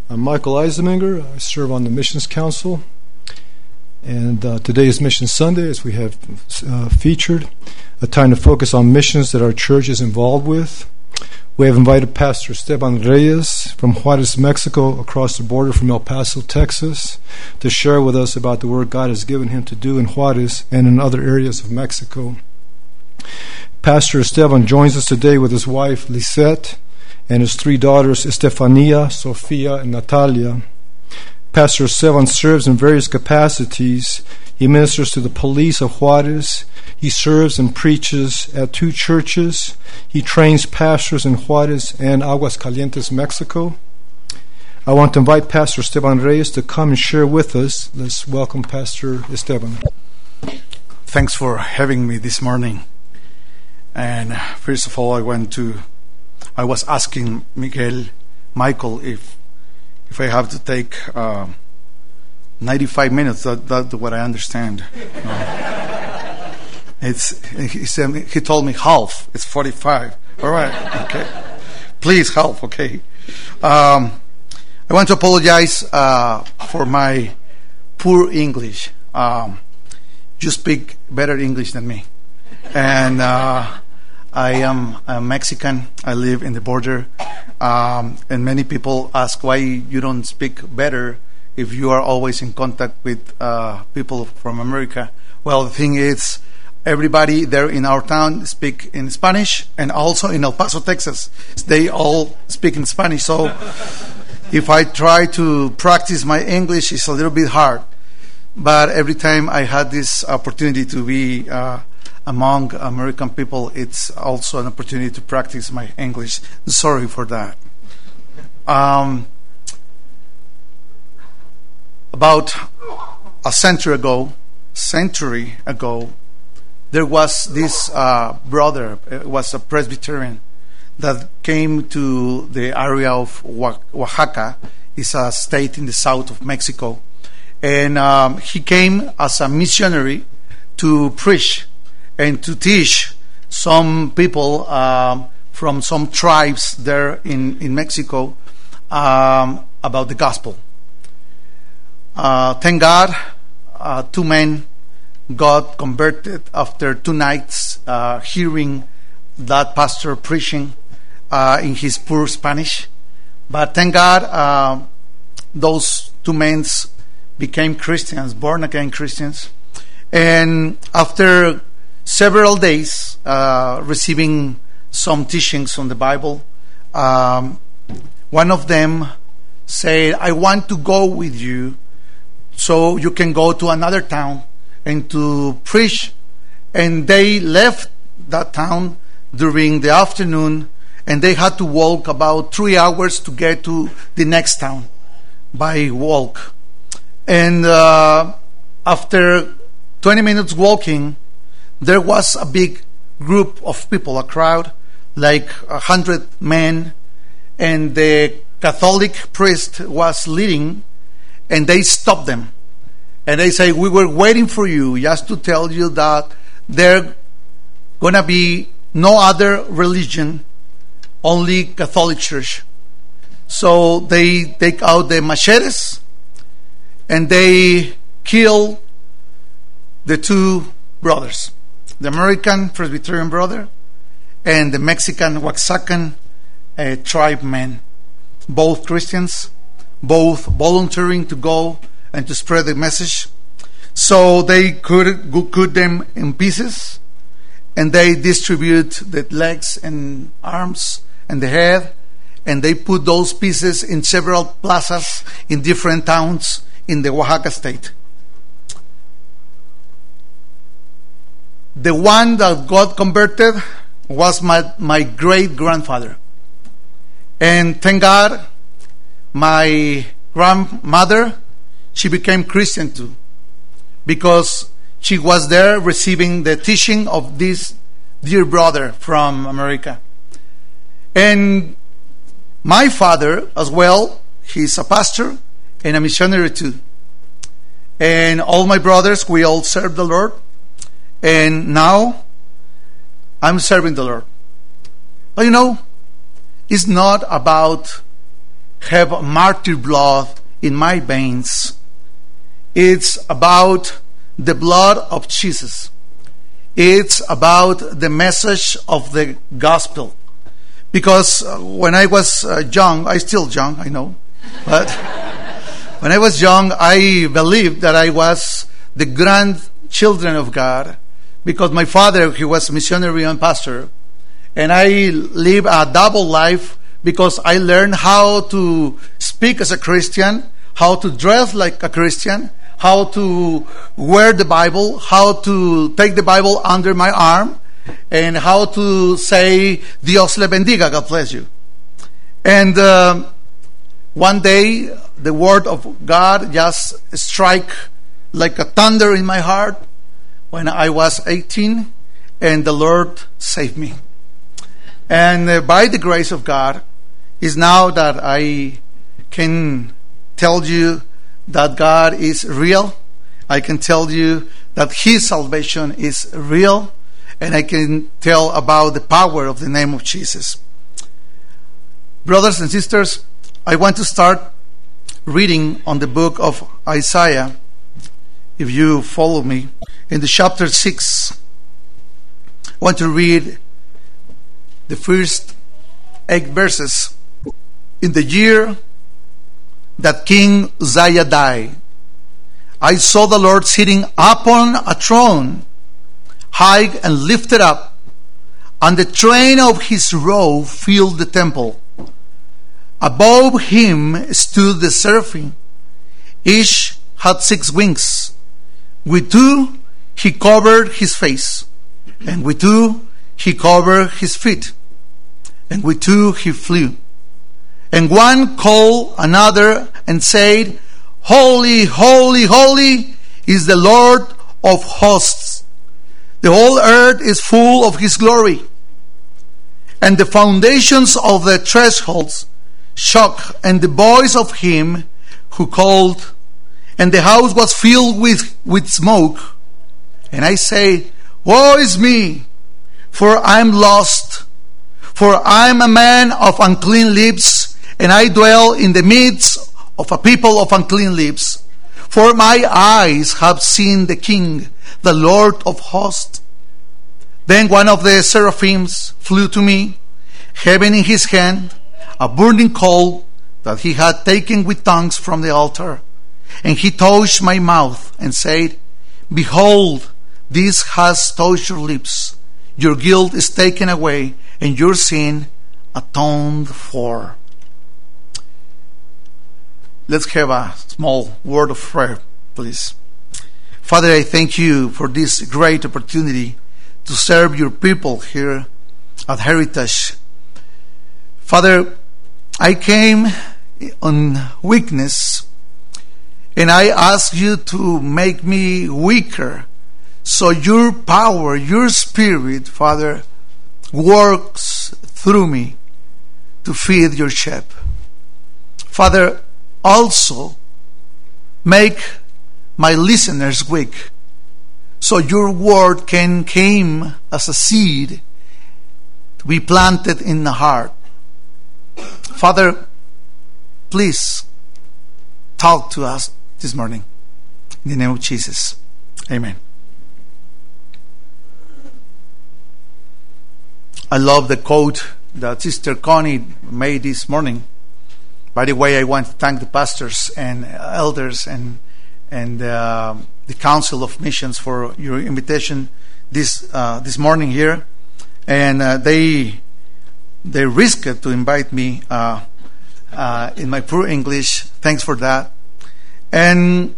I'm Michael Eisenmenger. I serve on the Missions Council. And today is Mission Sunday, as we have featured, a time to focus on missions that our church is involved with. We have invited Pastor Esteban Reyes from Juarez, Mexico, across the border from El Paso, Texas, to share with us about the work God has given him to do in Juarez and in other areas of Mexico. Pastor Esteban joins us today with his wife, Lisette, and his three daughters, Estefania, Sofia, and Natalia. Pastor Esteban serves in various capacities. He ministers to the police of Juarez. He serves and preaches at 2 churches. He trains pastors in Juarez and Aguascalientes, Mexico. I want to invite Pastor Esteban Reyes to come and share with us. Let's welcome Pastor Esteban. Thanks for having me this morning. And first of all, I was asking Michael, if I have to take 95 minutes. That's what I understand. He told me half. It's 45. All right. Okay. Please half. Okay. I want to apologize for my poor English. You speak better English than me, and I am a Mexican. I live in the border, and many people ask why you don't speak better if you are always in contact with people from America. Well, the thing is, everybody there in our town speak in Spanish, and also in El Paso, Texas, they all speak in Spanish. So if I try to practice my English, it's a little bit hard. But every time I had this opportunity to be among American people, it's also an opportunity to practice my English. Sorry for that. About a century ago, there was this brother, it was a Presbyterian, that came to the area of Oaxaca. It's a state in the south of Mexico. And he came as a missionary to preach and to teach some people from some tribes there in Mexico about the gospel. Thank God, 2 men got converted after 2 nights hearing that pastor preaching in his poor Spanish. But thank God, those 2 men became Christians, born-again Christians. And after several days receiving some teachings on the Bible, one of them said, I want to go with you so you can go to another town and to preach. And they left that town during the afternoon, and they had to walk about 3 hours to get to the next town by walk. And after 20 minutes walking, there was a big group of people, a crowd, like 100 men, and the Catholic priest was leading, and they stopped them. And they say, we were waiting for you just to tell you that there going to be no other religion, only Catholic Church. So they take out the machetes, and they kill the 2 brothers, the American Presbyterian brother and the Mexican Oaxacan tribe men, both Christians, both volunteering to go and to spread the message. So they cut them in pieces, and they distribute the legs and arms and the head, and they put those pieces in several plazas in different towns in the Oaxaca state. The one that got converted was my great-grandfather. And thank God, my grandmother, she became Christian too, because she was there receiving the teaching of this dear brother from America. And my father as well, he's a pastor and a missionary too. And all my brothers, we all serve the Lord. And now I'm serving the Lord. But it's not about have martyr blood in my veins. It's about the blood of Jesus. It's about the message of the gospel. Because when I was young, I'm still young, I know, but when I was young, I believed that I was the grandchildren of God, because my father, he was missionary and pastor, and I live a double life because I learned how to speak as a Christian, how to dress like a Christian, how to wear the Bible, how to take the Bible under my arm, and how to say, Dios le bendiga, God bless you. And one day, the word of God just struck like a thunder in my heart when I was 18, and the Lord saved me. And by the grace of God, is now that I can tell you that God is real. I can tell you that His salvation is real. And I can tell about the power of the name of Jesus. Brothers and sisters, I want to start reading on the book of Isaiah. If you follow me, in the chapter 6, I want to read the first 8 verses. In the year that King Uzziah died, I saw the Lord sitting upon a throne, high and lifted up, and the train of his robe filled the temple. Above him stood the seraphim. Each had 6 wings. With 2 he covered his face, and with 2 he covered his feet, and with 2 he flew. And one called another and said, Holy, holy, holy is the Lord of hosts. The whole earth is full of His glory. And the foundations of the thresholds shook, and the voice of him who called, and the house was filled with smoke. And I say, Woe is me, for I am lost, for I am a man of unclean lips, and I dwell in the midst of a people of unclean lips. For my eyes have seen the King, the Lord of hosts. Then one of the seraphims flew to me, having in his hand a burning coal that he had taken with tongues from the altar. And he touched my mouth and said, Behold, this has touched your lips. Your guilt is taken away, and your sin atoned for. Let's have a small word of prayer, please. Father, I thank you for this great opportunity to serve your people here at Heritage. Father, I came on weakness, and I ask you to make me weaker, so your power, your Spirit, Father, works through me to feed your sheep. Father, also make my listeners weak, so your word can come as a seed to be planted in the heart. Father, please talk to us this morning. In the name of Jesus. Amen. I love the quote that Sister Connie made this morning. By the way, I want to thank the pastors and elders and the Council of Missions for your invitation this morning here, and they risked to invite me in my poor English. Thanks for that. And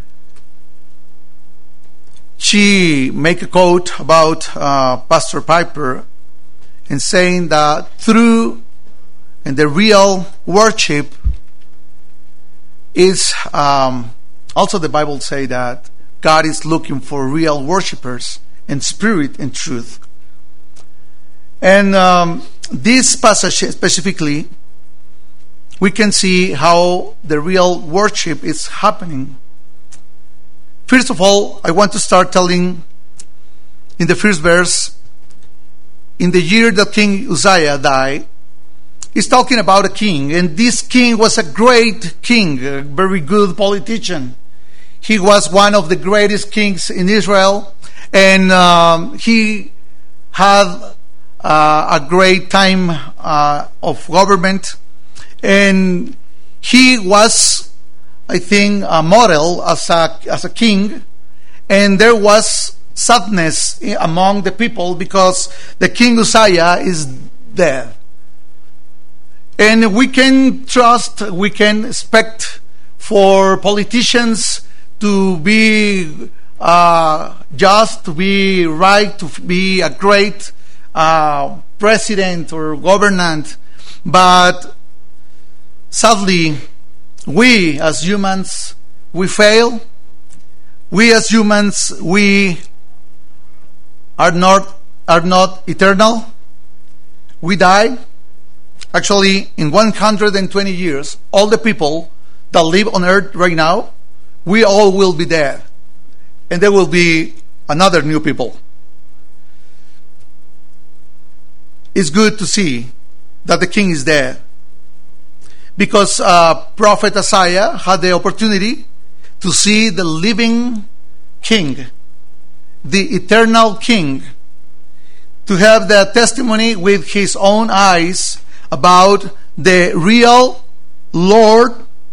she make a quote about Pastor Piper, and saying that through and the real worship is also the Bible say that God is looking for real worshipers in spirit and truth. And this passage specifically, we can see how the real worship is happening. First of all, I want to start telling in the first verse, in the year that King Uzziah died, He's talking about a king, and this king was a great king, a very good politician. He was one of the greatest kings in Israel, and he had a great time of government, and he was, I think, a model as a king, and there was sadness among the people because the King Uzziah is dead. And we can trust, we can expect for politicians to be just, to be right, to be a great president or governant. But sadly, we as humans, we fail. We as humans, we are not eternal. We die. Actually, in 120 years, all the people that live on earth right now, we all will be dead. And there will be another new people. It's good to see that the king is dead. Because Prophet Isaiah had the opportunity to see the living king, the eternal king, to have the testimony with his own eyes about the real Lord.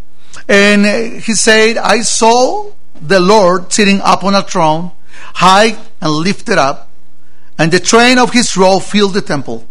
And he said, I saw the Lord sitting upon a throne, high and lifted up, and the train of his robe filled the temple.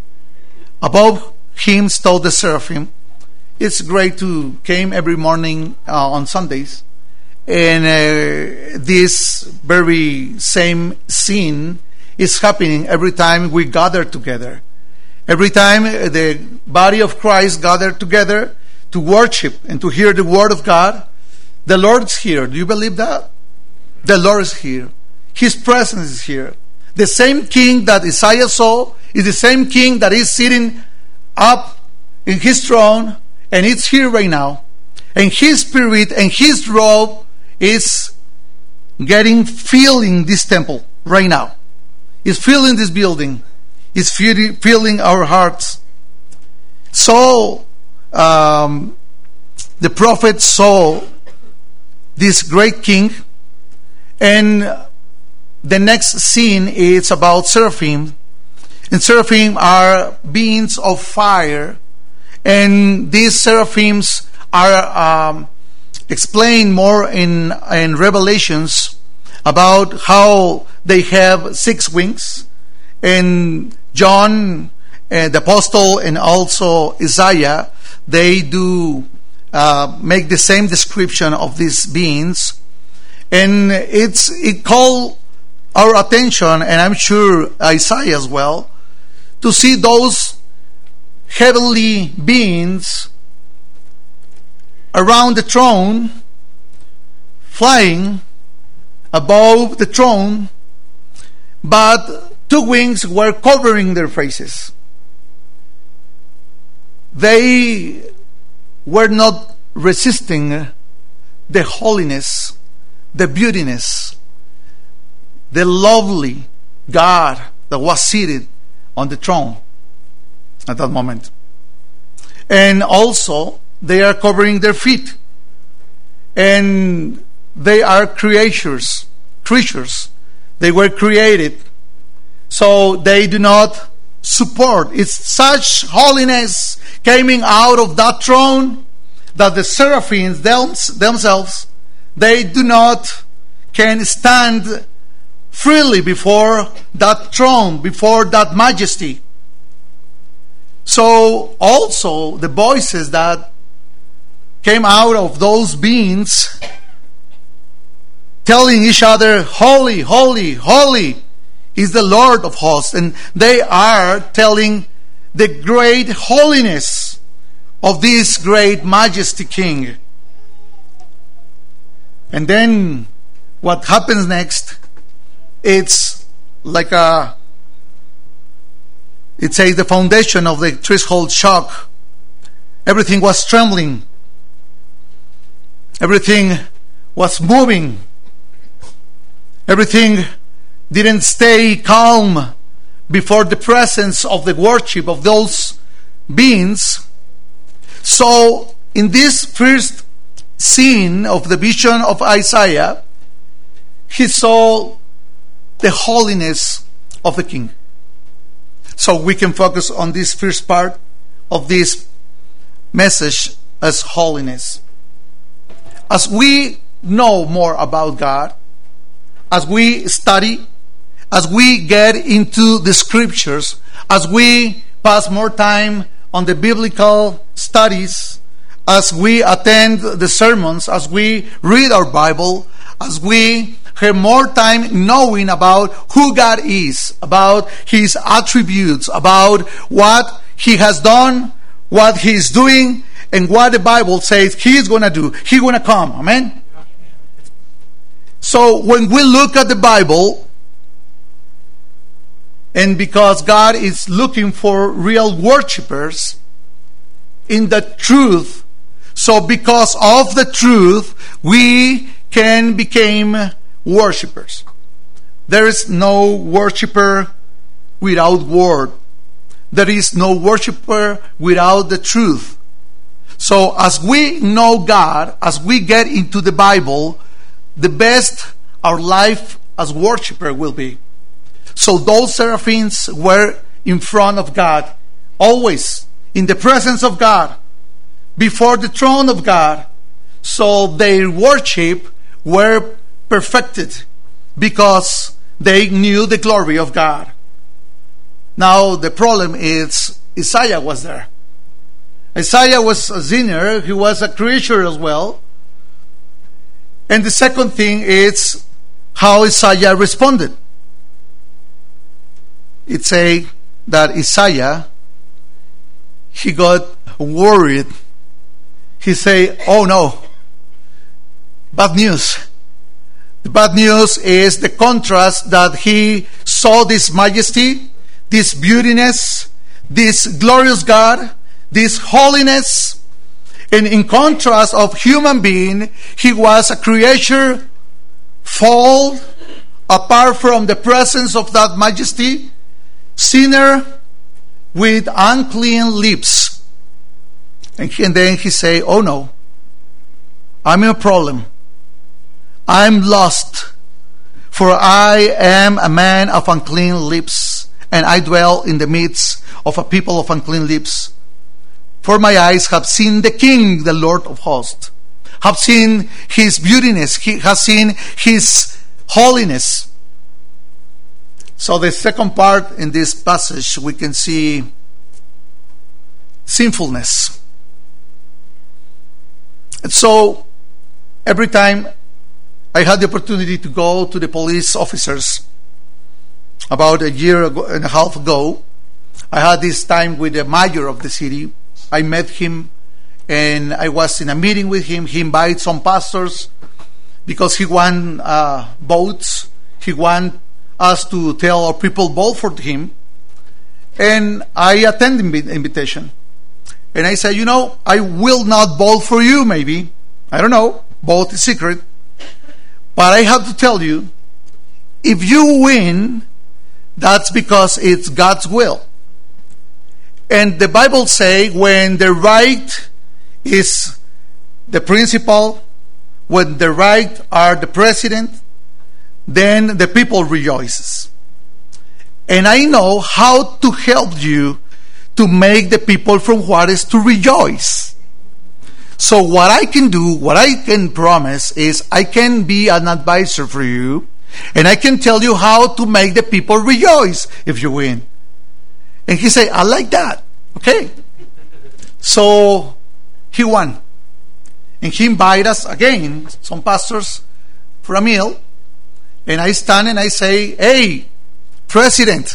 Above him stood the seraphim. It's great to come every morning on Sundays, and this very same scene is happening every time we gather together. Every time the body of Christ gather together to worship and to hear the word of God, the Lord's here. Do you believe that? The Lord is here. His presence is here. The same king that Isaiah saw is the same king that is sitting up in his throne, and it's here right now. And his spirit and his robe is filling this temple right now. Is filling this building. Is filling our hearts. So the prophet saw this great king, and the next scene is about seraphim. And seraphim are beings of fire, and these seraphims are explained more in Revelations about how they have 6 wings. And John, the apostle, and also Isaiah, they do make the same description of these beings, and it called our attention, and I'm sure Isaiah as well, to see those heavenly beings around the throne, flying above the throne, but 2 wings were covering their faces. They were not resisting the holiness, the beautiness, the lovely God that was seated on the throne at that moment. And also, they are covering their feet. And they are creatures. They were created. So they do not support. It's such holiness coming out of that throne that the seraphims themselves, they do not can stand freely before that throne, before that majesty. So also the voices that came out of those beings telling each other, holy, holy, holy is the Lord of hosts. And they are telling the great holiness of this great majesty king. And then what happens next, it's like it says the foundation of the threshold shock. Everything was trembling. Everything was moving. Everything didn't stay calm before the presence of the worship of those beings. So in this first scene of the vision of Isaiah, he saw the holiness of the king. So we can focus on this first part of this message as holiness. As we know more about God, as we study, as we get into the scriptures, as we pass more time on the biblical studies, as we attend the sermons, as we read our Bible, as we have more time knowing about who God is, about His attributes, about what He has done, what He is doing, and what the Bible says He is going to do. He's going to come. Amen? So when we look at the Bible, and because God is looking for real worshipers in the truth, so because of the truth, we can become worshipers. There is no worshiper without word. There is no worshiper without the truth. So as we know God, as we get into the Bible, the best our life as worshiper will be. So those seraphims were in front of God, always in the presence of God, before the throne of God. So their worship were perfected because they knew the glory of God. Now the problem is Isaiah was there. Isaiah was a sinner. He was a creature as well. And the second thing is how Isaiah responded. It says that Isaiah, he got worried. He said, oh no, bad news. The bad news is the contrast that he saw this majesty, this beautiness, this glorious God, this holiness, and in contrast of human being, he was a creature fall apart from the presence of that majesty, sinner with unclean lips. And then he say, oh no, I'm in a problem. I'm lost, for I am a man of unclean lips, and I dwell in the midst of a people of unclean lips. For my eyes have seen the King, the Lord of hosts, have seen His beautiness, He has seen His holiness. So the second part in this passage, we can see sinfulness. And so every time I had the opportunity to go to the police officers about a year and a half ago, I had this time with the mayor of the city. I met him and I was in a meeting with him. He invited some pastors because he want votes. He want us to tell our people vote for him. And I attended the invitation. And I said, I will not vote for you maybe. I don't know. Vote is secret. But I have to tell you, if you win, that's because it's God's will. And the Bible says when the right is the principal, when the right are the president, then the people rejoices. And I know how to help you to make the people from Juarez to rejoice. So what I can do, what I can promise is I can be an advisor for you, and I can tell you how to make the people rejoice if you win. And he said, I like that. Okay. So he won. And he invited us again, some pastors, for a meal. And I stand and I say, hey, President,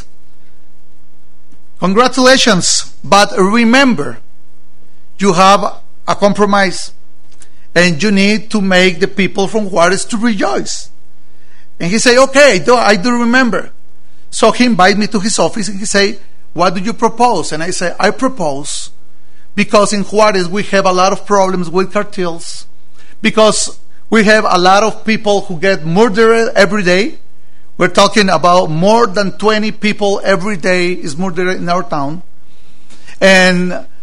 congratulations. But remember, you have a compromise. And you need to make the people from Juarez to rejoice. And he said, okay, I do remember. So he invited me to his office and he said, what do you propose? And I say, I propose, because in Juarez we have a lot of problems with cartels, because we have a lot of people who get murdered every day. We're talking about more than 20 people every day is murdered in our town. And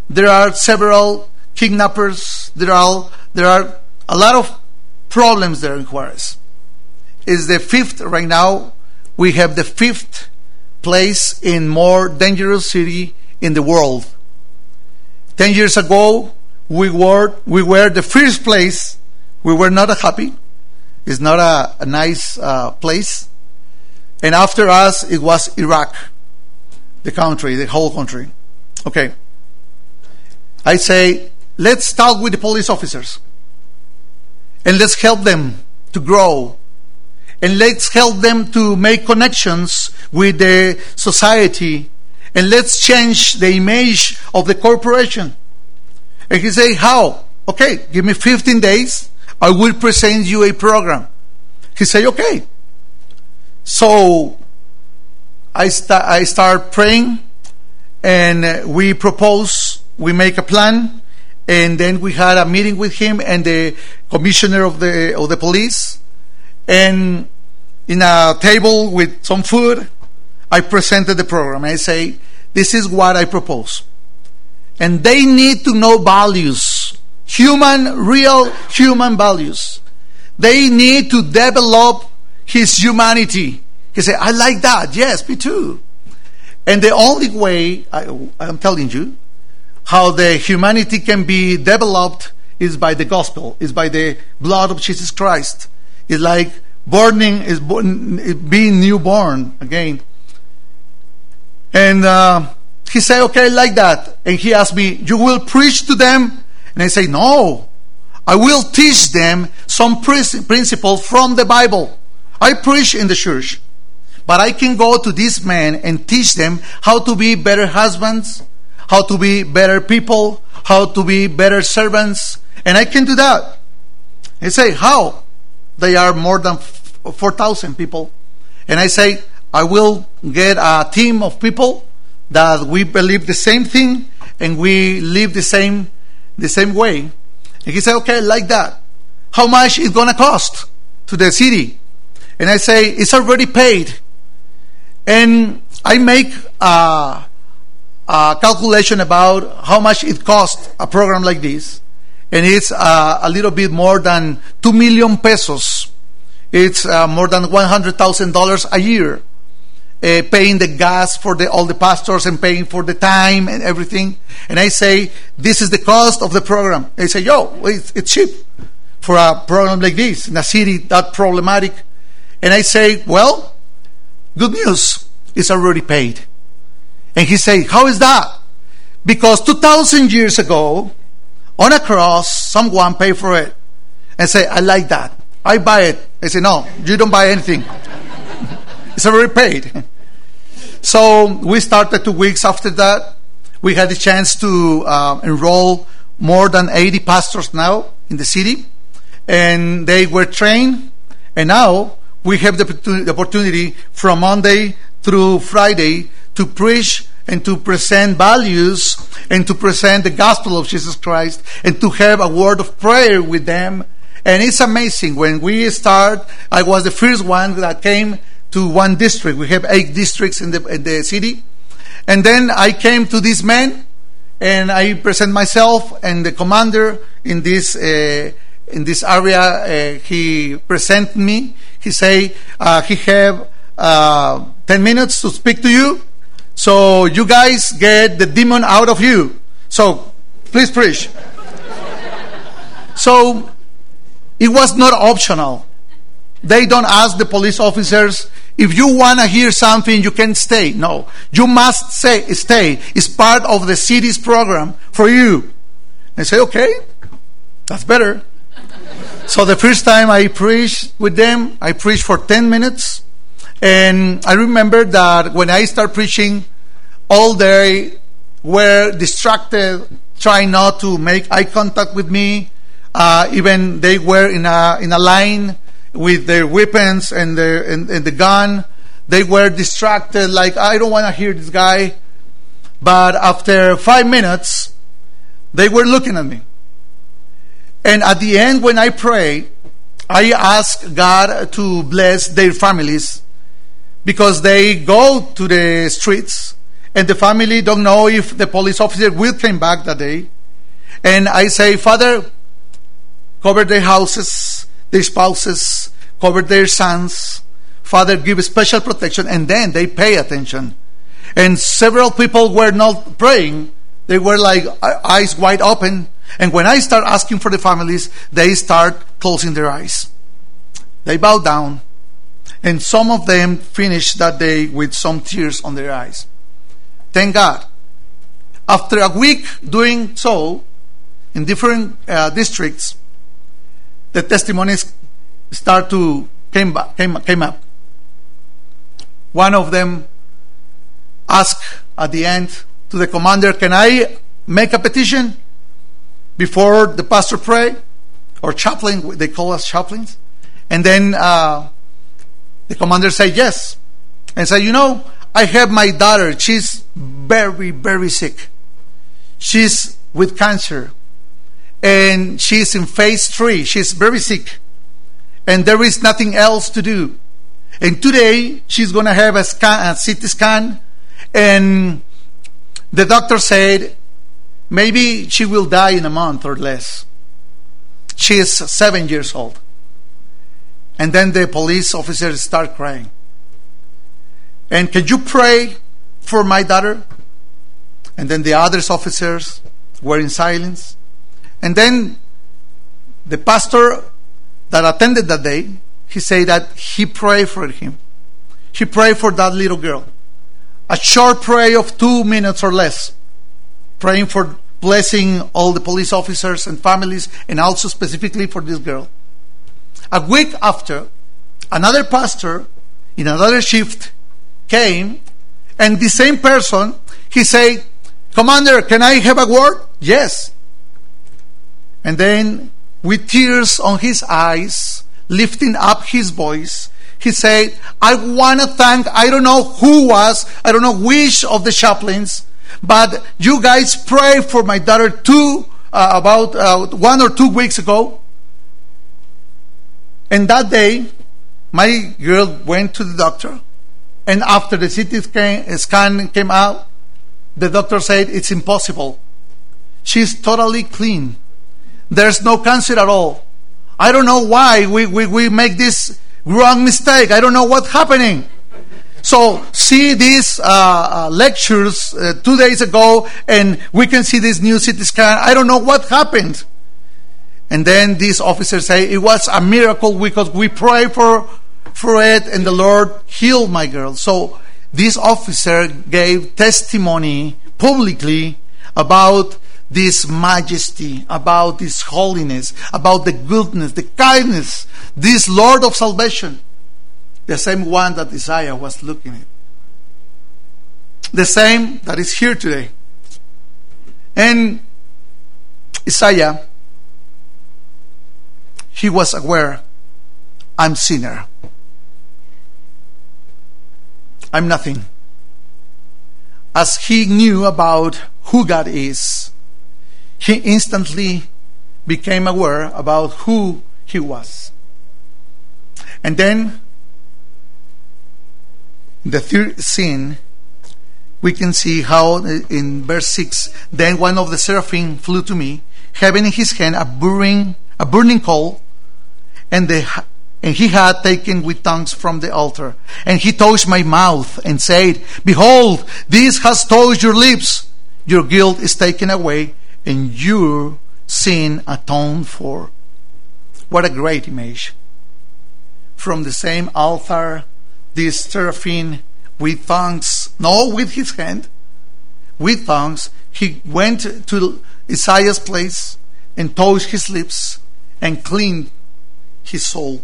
there are several kidnappers. There are a lot of problems there in Juarez. It's the fifth right now. We have the fifth place in more dangerous city in the world. 10 years ago, we were the first place. We were not happy. It's not a nice place. And after us, it was Iraq, the whole country. Okay. I say, let's talk with the police officers. And let's help them to grow. And let's help them to make connections with the society. And let's change the image of the corporation. And he say, how? Okay, give me 15 days. I will present you a program. He say, okay. So I start praying, and we make a plan, and then we had a meeting with him and the commissioner of the police, and in a table with some food, I presented the program. I say, this is what I propose. And they need to know values, real human values. They need to develop his humanity. He said, I like that. Yes, me too. And the only way, I'm telling you, how the humanity can be developed is by the gospel, is by the blood of Jesus Christ. It's like being newborn again. And he said, okay, like that. And he asked me, you will preach to them? And I say, no, I will teach them some principles from the Bible. I preach in the church, but I can go to these men and teach them how to be better husbands, how to be better people, how to be better servants, and I can do that. I say, how? They are more than 4,000 people. And I say, I will get a team of people that we believe the same thing and we live the same way. And he said, okay, like that. How much is going to cost to the city? And I say, it's already paid. And I make a calculation about how much it costs a program like this. And it's a little bit more than 2 million pesos. It's more than $100,000 a year. Paying the gas for all the pastors and paying for the time and everything. And I say, this is the cost of the program. They say, it's cheap for a program like this in a city that problematic. And I say, well, good news, it's already paid. And he say, how is that? Because 2,000 years ago, on a cross, someone paid for it. And say, I like that. I buy it. I say, no, you don't buy anything. It's already paid. So we started 2 weeks after that. We had the chance to enroll more than 80 pastors now in the city. And they were trained. And now we have the opportunity from Monday through Friday to preach and to present values and to present the gospel of Jesus Christ and to have a word of prayer with them. And it's amazing. When we start, I was the first one that came to one district. We have 8 districts in the city. And then I came to this man and I present myself, and the commander in this area, he present me. He say, he have 10 minutes to speak to you. So you guys get the demon out of you. So please preach. So it was not optional. They don't ask the police officers, if you want to hear something, you can stay. No, you must stay. It's part of the city's program for you. I say, okay, that's better. So the first time I preached with them, I preached for 10 minutes. And I remember that when I started preaching, all they were distracted, trying not to make eye contact with me. Even they were in a line with their weapons and the gun. They were distracted, like, I don't want to hear this guy. But after 5 minutes, they were looking at me. And at the end, when I pray, I ask God to bless their families, because they go to the streets and the family don't know if the police officer will come back that day. And I say, Father, cover their houses, their spouses, cover their sons. Father, give special protection. And then they pay attention. And several people were not praying. They were like eyes wide open. And when I start asking for the families, they start closing their eyes. They bow down. And some of them finished that day with some tears on their eyes. Thank God. After a week doing so, in different districts, the testimonies start to came up. One of them asked at the end to the commander, can I make a petition before the pastor pray? Or chaplain, they call us chaplains. And then the commander said yes. And said, I have my daughter. She's very, very sick. She's with cancer. And she's in phase 3. She's very sick. And there is nothing else to do. And today, she's going to have a CT scan. And the doctor said, maybe she will die in a month or less. She is 7 years old. And then the police officers start crying. And can you pray for my daughter? And then the other officers were in silence. And then the pastor that attended that day, he said that he prayed for him. He prayed for that little girl. A short prayer of 2 minutes or less. Praying for blessing all the police officers and families, and also specifically for this girl. A week after, another pastor in another shift came, and the same person, he said, Commander, can I have a word? Yes. And then, with tears on his eyes, lifting up his voice, he said, I want to thank, I don't know which of the chaplains, but you guys prayed for my daughter about 1 or 2 weeks ago. And that day, my girl went to the doctor. And after the CT scan came out, the doctor said, it's impossible. She's totally clean. There's no cancer at all. I don't know why we make this wrong mistake. I don't know what's happening. So see these lectures 2 days ago, and we can see this new CT scan. I don't know what happened. And then these officers say, it was a miracle because we prayed for it, and the Lord healed my girl. So this officer gave testimony publicly about this majesty, about this holiness, about the goodness, the kindness, this Lord of salvation. The same one that Isaiah was looking at. The same that is here today. And Isaiah, he was aware, I'm sinner. I'm nothing. As he knew about who God is, he instantly became aware about who he was. And then, in the third scene, we can see how in verse 6, then one of the seraphim flew to me, having in his hand a burning coal, and he had taken with tongues from the altar. And he touched my mouth and said, Behold, this has touched your lips. Your guilt is taken away, and your sin atoned for. What a great image. From the same altar, this seraphim with tongues, with his hand, with tongues, he went to Isaiah's place and touched his lips and cleaned his soul.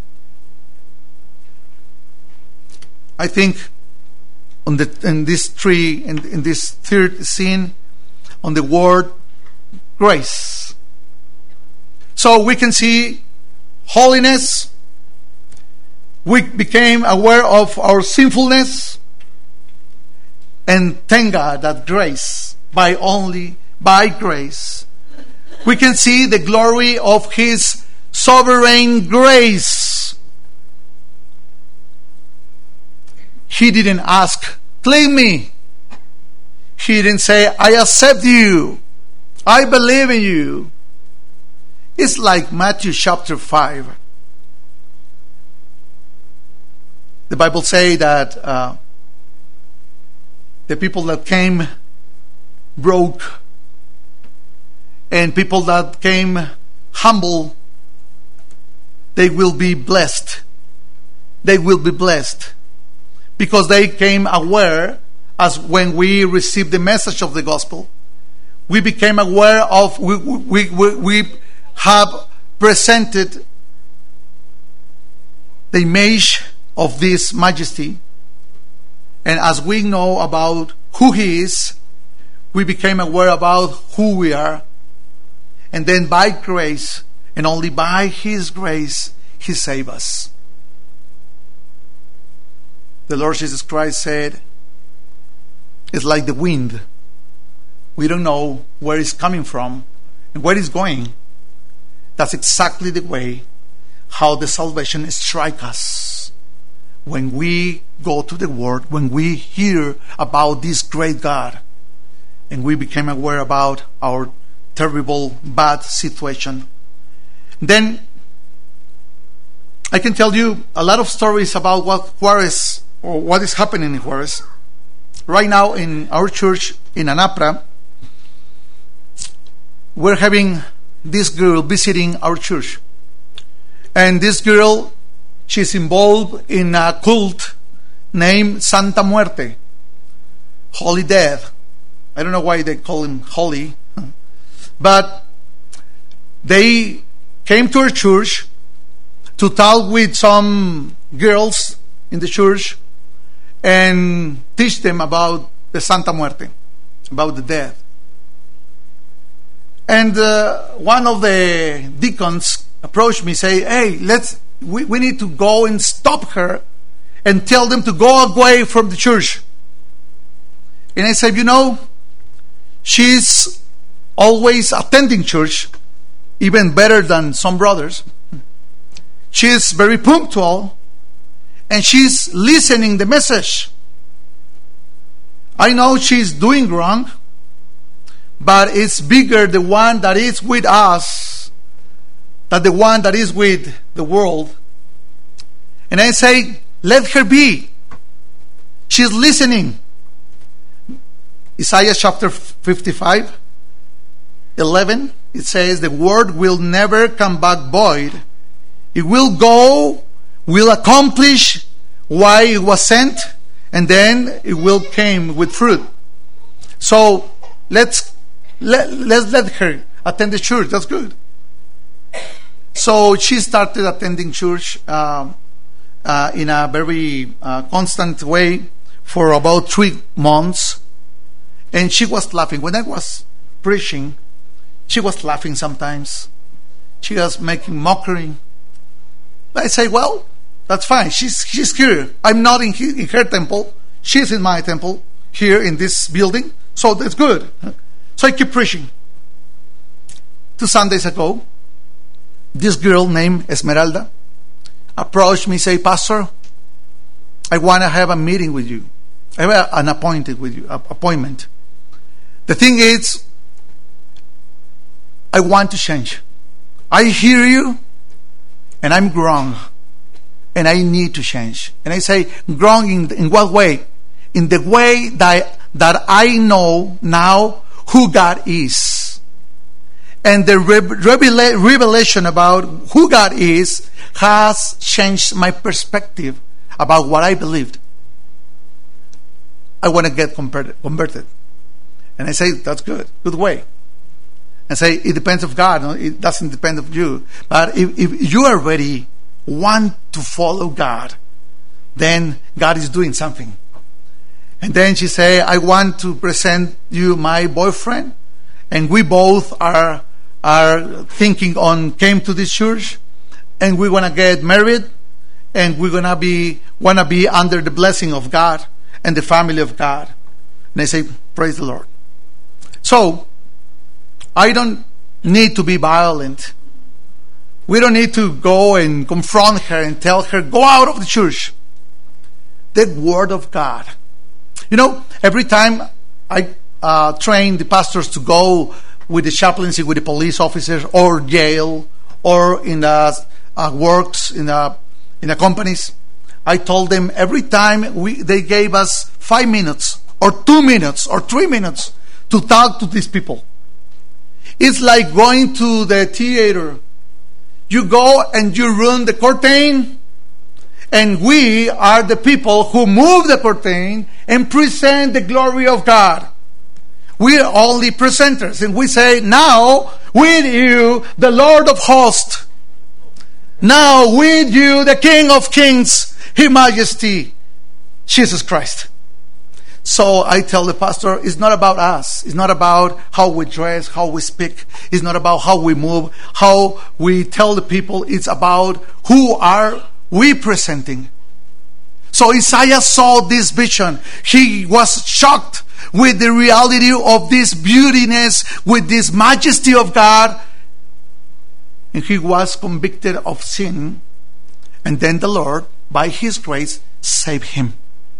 I think in this third scene, on the word grace. So we can see holiness. We became aware of our sinfulness, and thank God that grace, by grace, we can see the glory of His sovereign grace. He didn't ask, clean me. He didn't say, I accept you. I believe in you. It's like Matthew chapter 5. The Bible says that the people that came broke and people that came humble, they will be blessed. They will be blessed because they came aware, as when we received the message of the gospel, we became aware of, we have presented the image of this majesty, and as we know about who he is, we became aware about who we are, and then by grace, and only by his grace, he saved us. The Lord Jesus Christ said, it's like the wind. We don't know where it's coming from and where it's going. That's exactly the way how the salvation strikes us. When we go to the Word, when we hear about this great God, and we became aware about our terrible, bad situation, then I can tell you a lot of stories about what Juarez, or what is happening in Juarez. Right now in our church in Anapra, we're having this girl visiting our church. And this girl, she's involved in a cult named Santa Muerte, Holy Death. I don't know why they call him Holy, but they came to our church to talk with some girls in the church and teach them about the Santa Muerte, about the death. And one of the deacons approached me, say, hey, we need to go and stop her and tell them to go away from the church. And I said, she's always attending church, even better than some brothers. She's very punctual, and she's listening the message. I know she's doing wrong, but it's bigger the one that is with us than the one that is with the world. And I say, let her be. She's listening. Isaiah chapter 55, 11, it says, the word will never come back void. It will go, will accomplish why it was sent, and then it will come with fruit. So let's let her attend the church. That's good. So she started attending church in a very constant way for about 3 months, and she was laughing when I was preaching. She was laughing sometimes. She was making mockery. I say, well, that's fine. She's here. I'm not in her temple. She's in my temple here in this building. So that's good. So I keep preaching. 2 Sundays ago, this girl named Esmeralda approached me, say, Pastor, I want to have a meeting with you. I have an appointment. The thing is, I want to change. I hear you, and I'm wrong, and I need to change. And I say, wrong in what way? In the way that I know now who God is. And the revelation about who God is has changed my perspective about what I believed. I want to get converted. And I say, that's good way. And say, it depends of God. No? It doesn't depend of you. But if you already want to follow God, then God is doing something. And then she say, I want to present you my boyfriend. And we both are thinking on came to this church. And we're going to get married. And we're going to want to be under the blessing of God and the family of God. And I say, praise the Lord. So, I don't need to be violent. We don't need to go and confront her and tell her, go out of the church. The Word of God. Every time I train the pastors to go with the chaplaincy, with the police officers, or jail, or in the works, in the companies. I told them every time they gave us 5 minutes, or 2 minutes, or 3 minutes to talk to these people. It's like going to the theater. You go and you run the curtain, and we are the people who move the curtain and present the glory of God. We are only presenters, and we say, now with you the Lord of hosts, now with you the King of kings, His Majesty, Jesus Christ. So I tell the pastor, it's not about us. It's not about how we dress, how we speak. It's not about how we move, how we tell the people. It's about who are we presenting. So Isaiah saw this vision. He was shocked with the reality of this beautiness, with this majesty of God. And he was convicted of sin. And then the Lord, by His grace, saved him.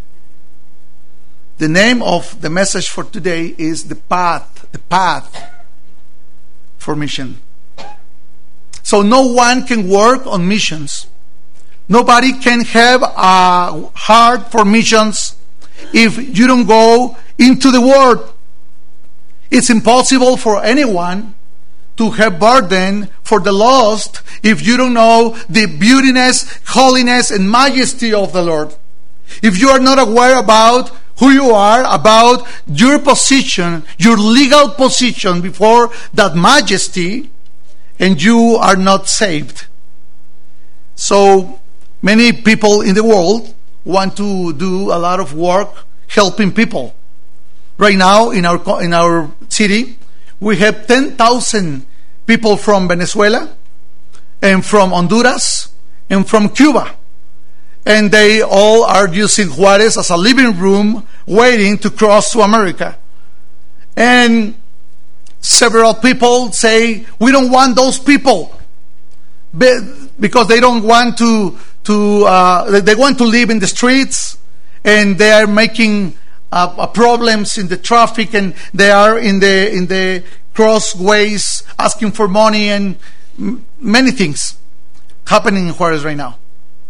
The name of the message for today is the path for mission. So no one can work on missions. Nobody can have a heart for missions if you don't go into the Word. It's impossible for anyone to have burden for the lost if you don't know the beautiness, holiness, and majesty of the Lord. If you are not aware about who you are, about your position, your legal position before that majesty, and you are not saved. So many people in the world want to do a lot of work helping people. Right now in our city, we have 10,000 people from Venezuela and from Honduras and from Cuba. And they all are using Juarez as a living room, waiting to cross to America. And several people say, we don't want those people, because they don't want they want to live in the streets, and they are making problems in the traffic, and they are in the crossways asking for money, and many things happening in Juarez right now.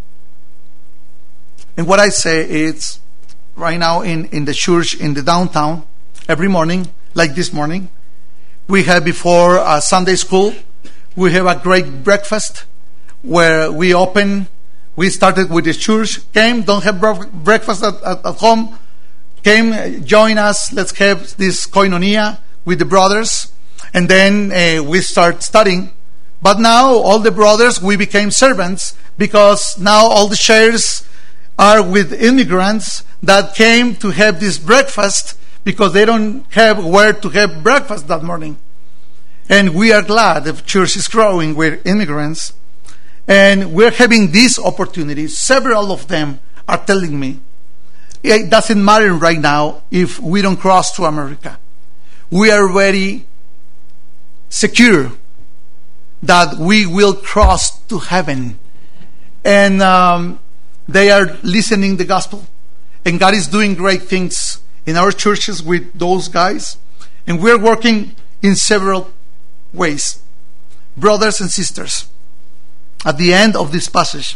And what I say is, right now in the church in the downtown, every morning, like this morning, we have before Sunday school, we have a great breakfast where we started with the church, came, don't have breakfast at home, came, join us, let's have this koinonia with the brothers, and then we start studying. But now all the brothers, we became servants, because now all the shares are with immigrants that came to have this breakfast because they don't have where to have breakfast that morning. And we are glad the church is growing with immigrants. And we're having these opportunities. Several of them are telling me, it doesn't matter right now if we don't cross to America. We are very secure that we will cross to heaven. And they are listening the gospel. And God is doing great things in our churches with those guys. And we're working in several ways. Brothers and sisters, at the end of this passage,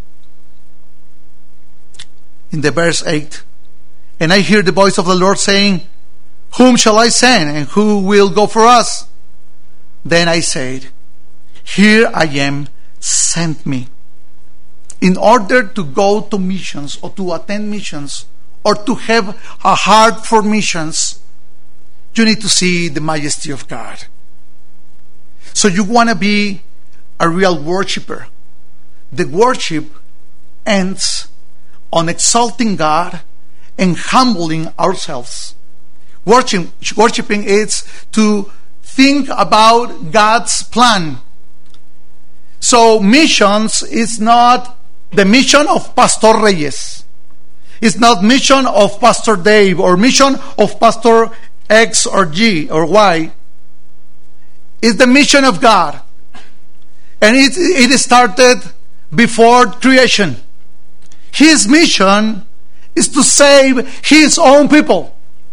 in the verse 8, and I hear the voice of the Lord saying, whom shall I send, and who will go for us? Then I said, here I am, send me. In order to go to missions, or to attend missions, or to have a heart for missions, you need to see the majesty of God. So you want to be a real worshiper. The worship ends on exalting God and humbling ourselves. Worshiping is to think about God's plan. So missions is not the mission of Pastor Reyes. It's not mission of Pastor Dave or mission of Pastor X or G or Y. It's the mission of God. And it started before creation. His mission is to save His own people.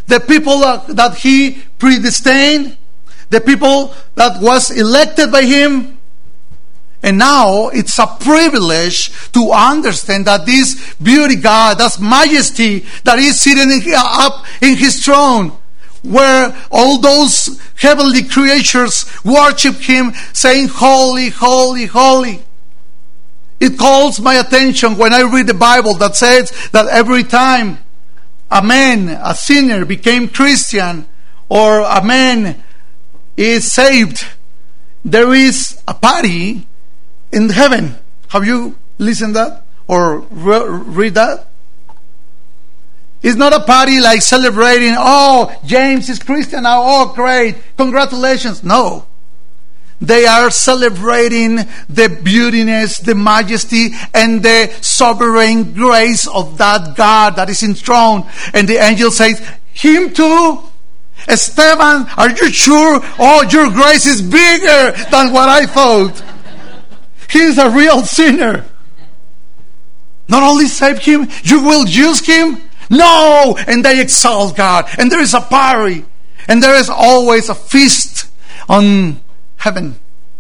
the people that he predestined, the people that was elected by him. And now it's a privilege to understand that this beauty God, that majesty that is sitting up in his throne, where all those heavenly creatures worship him, saying, holy, holy, holy. It calls my attention when I read the Bible that says that every time a man, a sinner, became Christian, or a man is saved, there is a party in heaven. Have you listened to that or read that? It's not a party like celebrating, oh, James is Christian now, oh, great, congratulations. No. They are celebrating the beautiness, the majesty, and the sovereign grace of that God that is enthroned. And the angel says, him too? Esteban, are you sure? Oh, your grace is bigger than what I thought. He's a real sinner. Not only save him, you will use him? No! And they exalt God. And there is a party. And there is always a feast on heaven.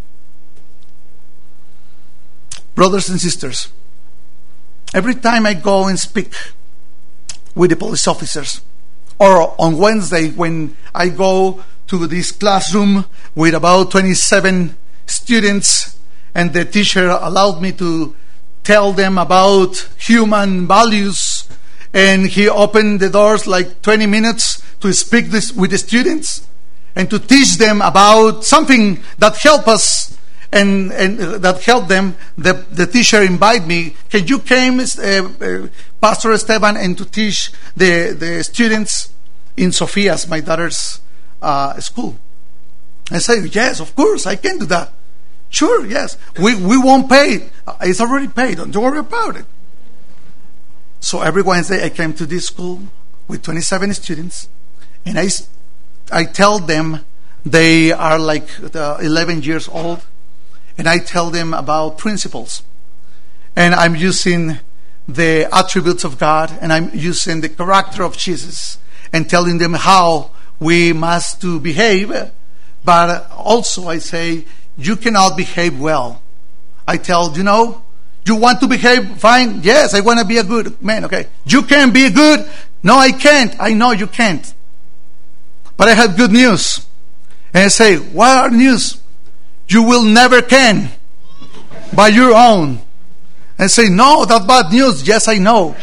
Brothers and sisters, every time I go and speak with the police officers, or on Wednesday when I go to this classroom with about 27 students, and the teacher allowed me to tell them about human values, and he opened the doors like 20 minutes to speak this with the students and to teach them about something that help us and that helped them. The teacher invited me, can you come, Pastor Esteban, and to teach the students in Sophia's, my daughter's school? I said, yes, of course, I can do that. Sure, yes. We won't pay it. It's already paid. Don't worry about it. So every Wednesday I came to this school with 27 students, and I tell them, they are like 11 years old, and I tell them about principles. And I'm using the attributes of God, and I'm using the character of Jesus, and telling them how we must to behave. But also I say, you cannot behave well. I tell, you want to behave fine? Yes, I want to be a good man. Okay. You can be good? No, I can't. I know you can't. But I have good news. And I say, what are news? You will never can by your own. And say, no, that's bad news. Yes, I know.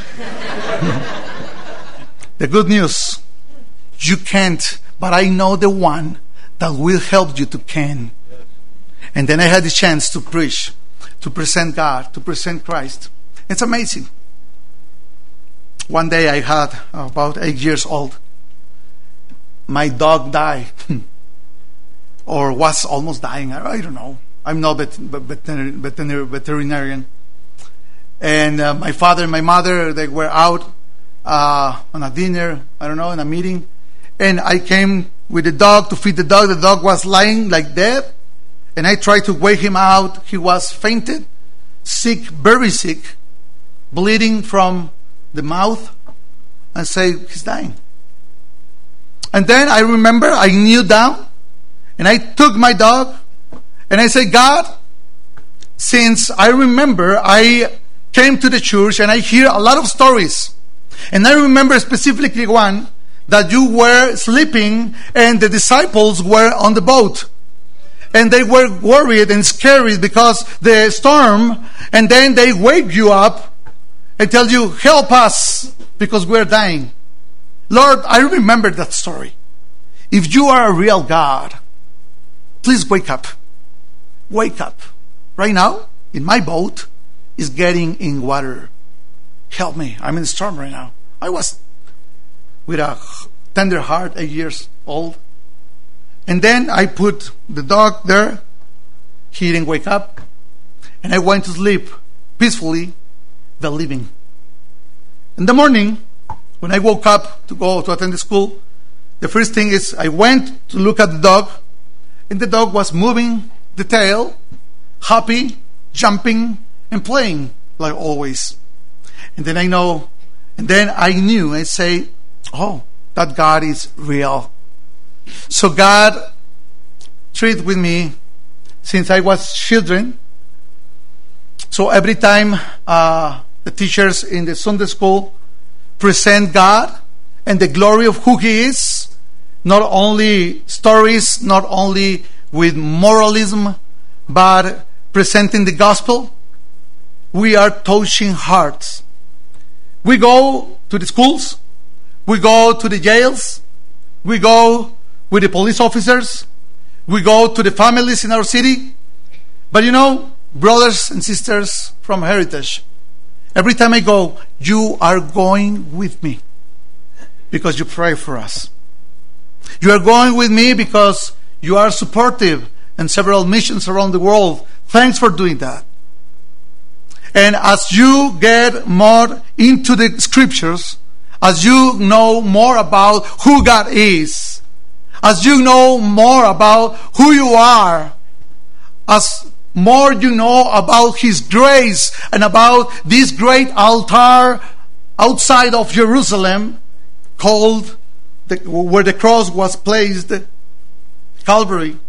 The good news, you can't, but I know the one that will help you to can. And then I had the chance to preach, to present God, to present Christ. It's amazing. One day I had about 8 years old. My dog died. Or was almost dying. I don't know. I'm not veterinarian. And my father and my mother, they were out on a dinner, in a meeting. And I came with the dog to feed the dog. The dog was lying like dead. And I tried to wake him out. He was fainted, sick, very sick, bleeding from the mouth. And say, he's dying. And then I remember I kneeled down and I took my dog and I said, God, since I remember I came to the church and I hear a lot of stories. And I remember specifically one that you were sleeping and the disciples were on the boat. And they were worried and scared because the storm, and then they wake you up and tell you, help us because we're dying. Lord, I remember that story. If you are a real God, please wake up. Wake up. Right now, in my boat, is getting in water. Help me. I'm in the storm right now. I was with a tender heart, 8 years old. And then I put the dog there. He didn't wake up. And I went to sleep peacefully, believing. In the morning, when I woke up to go to attend the school, the first thing is I went to look at the dog. And the dog was moving the tail, happy, jumping, and playing like always. And then I knew, I say, oh, that God is real. So God treated with me since I was children. So every time the teachers in the Sunday school present God and the glory of who He is, not only stories, not only with moralism, but presenting the gospel, we are touching hearts. We go to the schools, we go to the jails, we go with the police officers, we go to the families in our city. But you know, brothers and sisters from Heritage, every time I go, you are going with me because you pray for us. You are going with me because you are supportive in several missions around the world. Thanks for doing that. And as you get more into the scriptures, as you know more about who God is, as you know more about who you are, as more you know about His grace and about this great altar outside of Jerusalem called where the cross was placed, Calvary.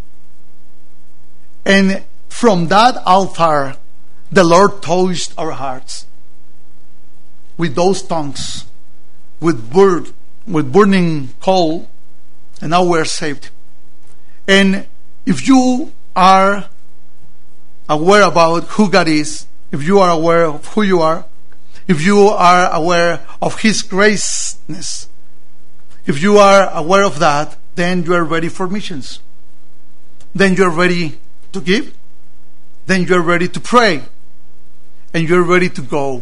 And from that altar, the Lord touched our hearts with those tongues, with burning coal, and now we're saved. And if you are aware about who God is, if you are aware of who you are, if you are aware of His graciousness, if you are aware of that, then you are ready for missions. Then you are ready to give. Then you are ready to pray. And you are ready to go.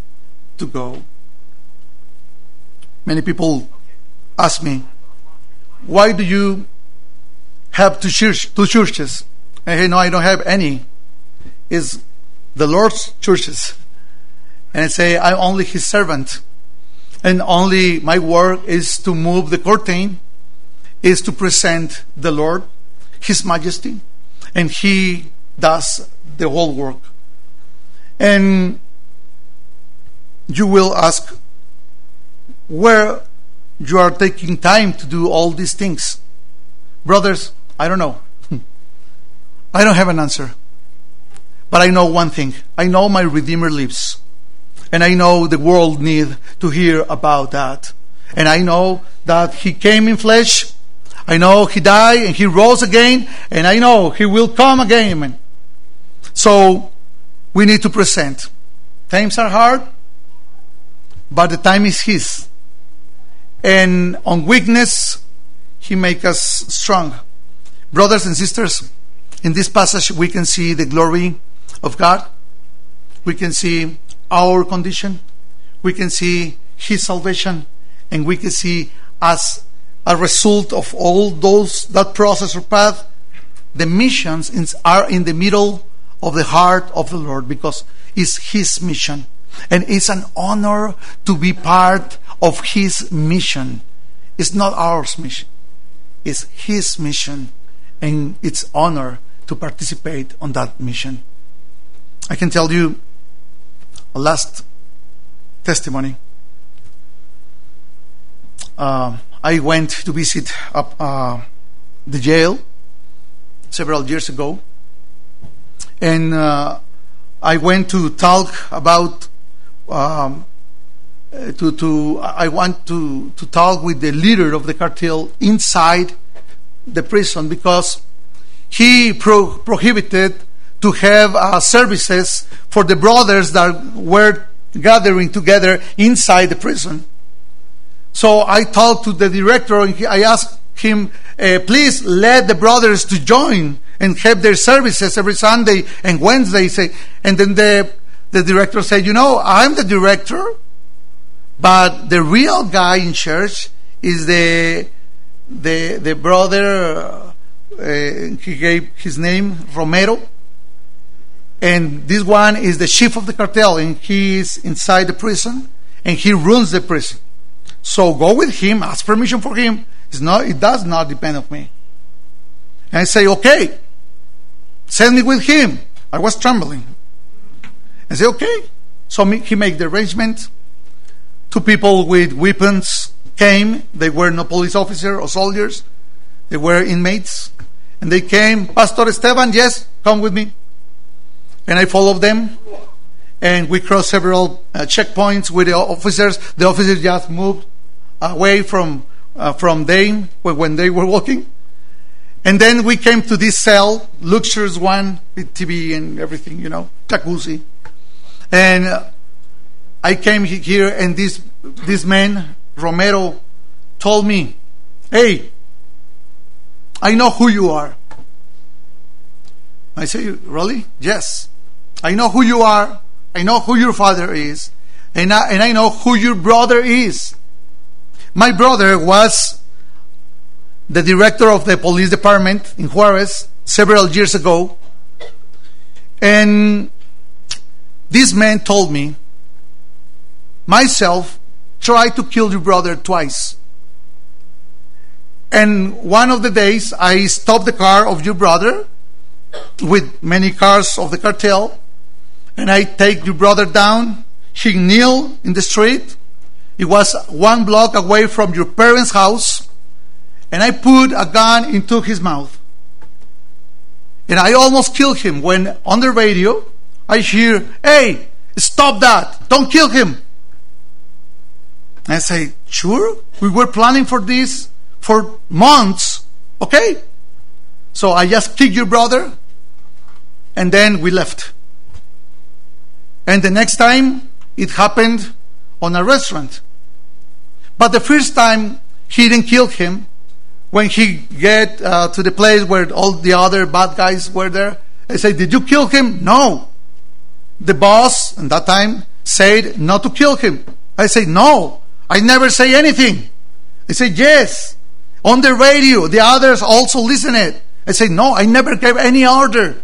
Many people ask me, why do you have two churches? And I say, no, I don't have any. It's the Lord's churches. And I say, I'm only His servant. And only my work is to move the curtain, is to present the Lord, His majesty, and He does the whole work. And you will ask, where you are taking time to do all these things? Brothers, I don't know. I don't have an answer. But I know one thing. I know my Redeemer lives. And I know the world need to hear about that. And I know that He came in flesh. I know He died and He rose again. And I know He will come again. So we need to present. Times are hard, but the time is His. And on weakness, He makes us strong. Brothers and sisters, in this passage we can see the glory of God. We can see our condition. We can see His salvation. And we can see, as a result of all that process or path, the missions are in the middle of the heart of the Lord, because it's His mission. And it's an honor to be part of His mission. It's not our mission. It's His mission. And it's honor to participate on that mission. I can tell you a last testimony. I went to visit the jail several years ago. And I went to talk about I want to talk with the leader of the cartel inside the prison, because he prohibited to have services for the brothers that were gathering together inside the prison. So I talked to the director and I asked him, please let the brothers to join and have their services every Sunday and Wednesday. And then the director said, I'm the director, but the real guy in church is the brother, he gave his name, Romero. And this one is the chief of the cartel, and he is inside the prison, and he runs the prison. So go with him, ask permission for him. It does not depend on me. And I say, okay, send me with him. I was trembling. I say, okay. So he made the arrangement. 2 people with weapons came. They were no police officer or soldiers. They were inmates. And they came, Pastor Esteban, yes, come with me. And I followed them. And we crossed several checkpoints with the officers. The officers just moved away from them when they were walking. And then we came to this cell, luxurious one, with TV and everything, jacuzzi. And I came here, and this man, Romero, told me, hey, I know who you are. I say, really? Yes. I know who you are. I know who your father is. And I know who your brother is. My brother was the director of the police department in Juarez several years ago. And this man told me, myself tried to kill your brother twice. And one of the days, I stopped the car of your brother with many cars of the cartel. And I take your brother down. He kneeled in the street. It was 1 block away from your parents' house. And I put a gun into his mouth. And I almost killed him when on the radio I hear, hey, stop that. Don't kill him. And I say, sure? We were planning for this for months. Okay? So I just kicked your brother. And then we left. And the next time it happened on a restaurant. But the first time he didn't kill him. When he get to the place where all the other bad guys were there, I say, did you kill him? No. The boss at that time said not to kill him. I say, no, I never say anything. They say, yes. On the radio, the others also listened. I say, no, I never gave any order.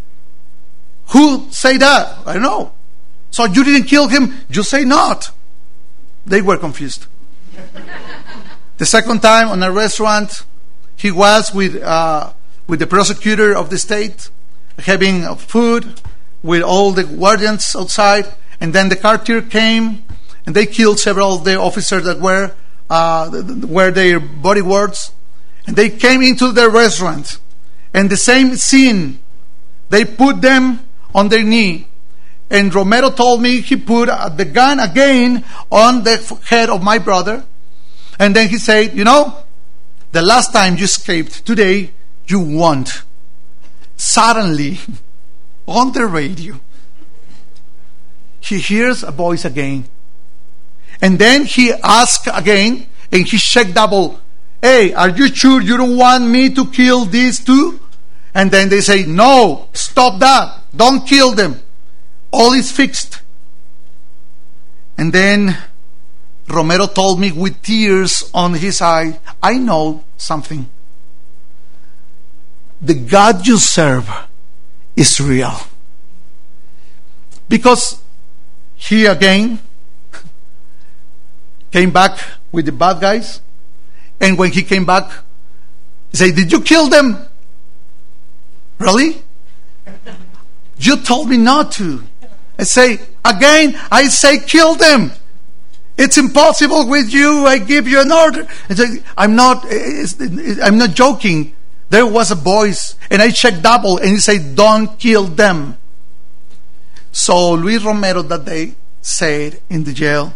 Who say that? I don't know. So you didn't kill him? You say not. They were confused. The second time on a restaurant, he was with the prosecutor of the state, having food with all the guardians outside. And then the cartier came, and they killed several of the officers that were their bodyguards. And they came into the restaurant. And the same scene, they put them on their knee. And Romero told me he put the gun again on the head of my brother. And then he said, the last time you escaped, today you won't. Suddenly, on the radio, he hears a voice again. And then he asks again, and he checked double, hey, are you sure you don't want me to kill these two? And then they say, no, stop that. Don't kill them. All is fixed. And then Romero told me with tears on his eye, I know something. The God you serve is real. Because he again came back with the bad guys. And when he came back, he said, did you kill them? Really? You told me not to. I say, again, I say kill them. It's impossible with you. I give you an order. I'm not joking. There was a voice, and I checked double, and he said, don't kill them. So Luis Romero that day said in the jail,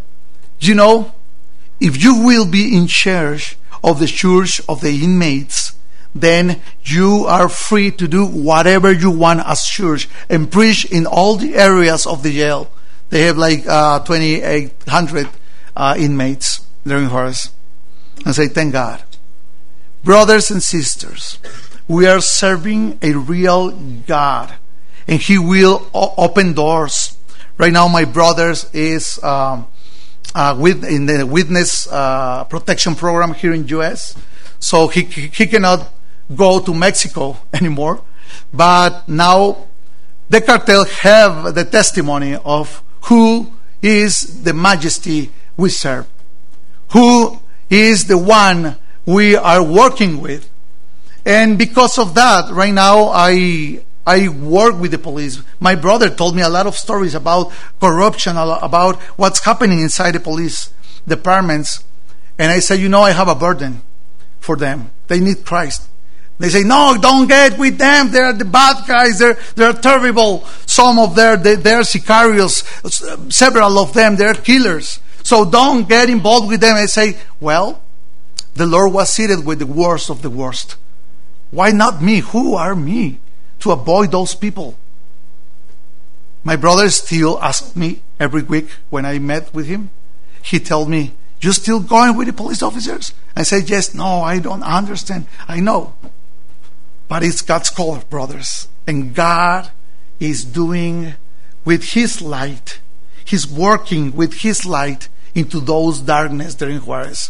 if you will be in charge of the church of the inmates, then you are free to do whatever you want as church and preach in all the areas of the jail. They have like 2,800 inmates there in Juarez. I say, thank God. Brothers and sisters, we are serving a real God, and He will open doors. Right now, my brothers is in the witness protection program here in U.S., so he cannot go to Mexico anymore. But now the cartel have the testimony of who is the majesty we serve, who is the one we are working with. And because of that, right now I work with the police. My brother told me a lot of stories about corruption, about what's happening inside the police departments. And I say, I have a burden for them. They need Christ. They say, no, don't get with them. They're the bad guys. They're terrible. Some of they're sicarios. Several of them, they're killers. So don't get involved with them. I say, well, the Lord was seated with the worst of the worst. Why not me? Who are me to avoid those people? My brother still asks me every week when I met with him. He tells me, you still going with the police officers? I say, yes. No, I don't understand. I know. But it's God's call, brothers. And God is doing with His light. He's working with His light into those darkness there in Juarez.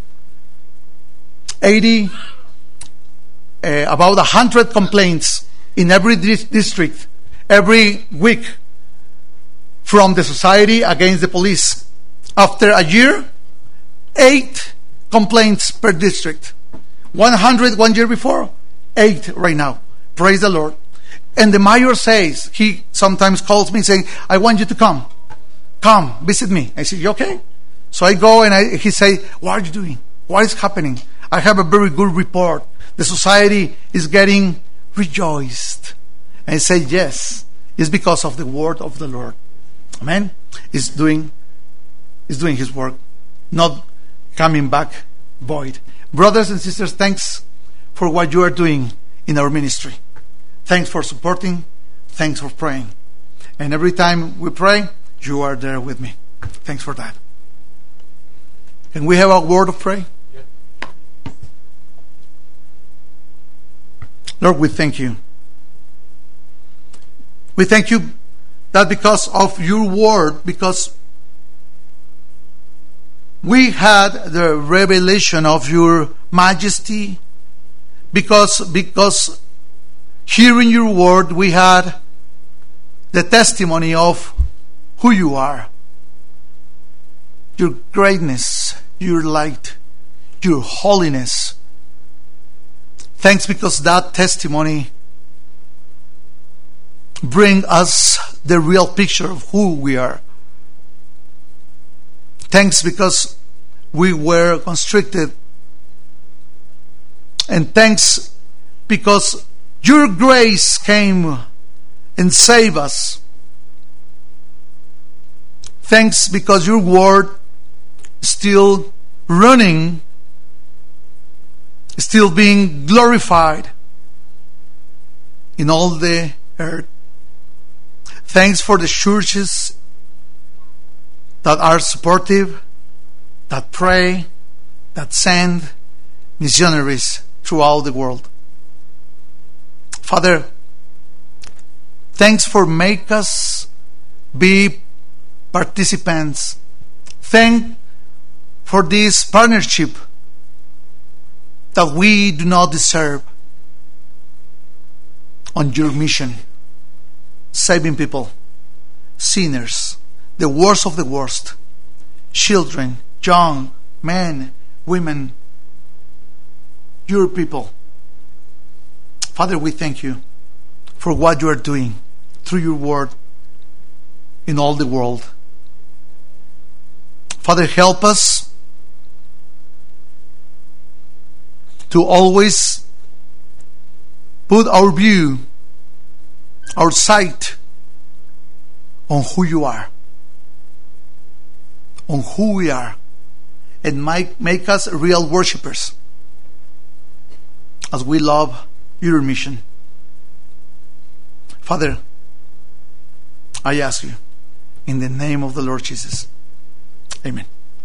About 100 complaints in every district, every week, from the society against the police. After a year, 8 complaints per district. 100 1 year before, 8 right now. Praise the Lord. And the mayor says, he sometimes calls me saying, I want you to come. Come, visit me. I say, you okay? So I go and he say, what are you doing? What is happening? I have a very good report. The society is getting rejoiced. And I say, yes, it's because of the word of the Lord. Amen. He's doing His work, not coming back void. Brothers and sisters, thanks for what you are doing in our ministry. Thanks for supporting. Thanks for praying. And every time we pray, you are there with me. Thanks for that. Can we have a word of prayer? Yeah. Lord, we thank you. We thank you that because of your word, because we had the revelation of your majesty, because hearing your word, we had the testimony of who you are, your greatness, your light, your holiness. Thanks, because that testimony bring us the real picture of who we are. Thanks, because we were constricted. And thanks because your grace came and saved us. Thanks because your word is still running, still being glorified in all the earth. Thanks for the churches that are supportive, that pray, that send missionaries throughout the world. Father, thanks for making us be participants. Thank for this partnership that we do not deserve on your mission. Saving people, sinners, the worst of the worst, children, young, men, women, your people. Father, we thank you for what you are doing through your word in all the world. Father, help us to always put our view, our sight on who you are, on who we are, and make us real worshipers as we love your mission. Father, I ask you in the name of the Lord Jesus. Amen.